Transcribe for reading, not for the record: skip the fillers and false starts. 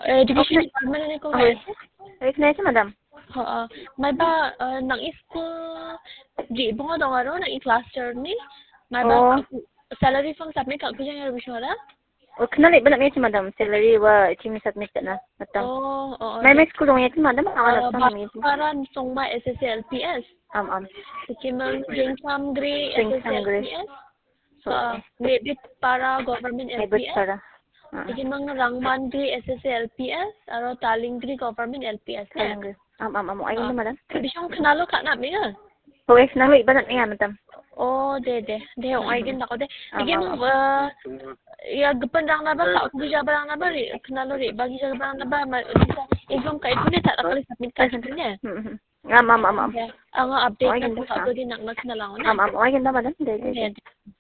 Education department ni ko Okay. kaya. Next, madam. May ba nang school di ba nga dong aro nang cluster ni? May ba salary form submit ka ko yang revision ra? Kenali ba na madam? Salary wa chimi submit na. Matam. May school dong yati madam. Para song ma SSLPS. Kimang income grade SSLPS. Maybe para government LPS. Kimang rangman grade SSLPS. Aro taling grade government LPS. Ayun na madam. Bishong kanalo ka na minga. Okay, kenalo iba na niya madam. De. Ay gin ako de. Sige mo ya gependang na ba ka bisa barang na ba ri kenalo ri bagi sa barang na ba income ka ito ni tak kali submit ka niya. Ang update na ko din nak na lang. Ay ganda madam. De.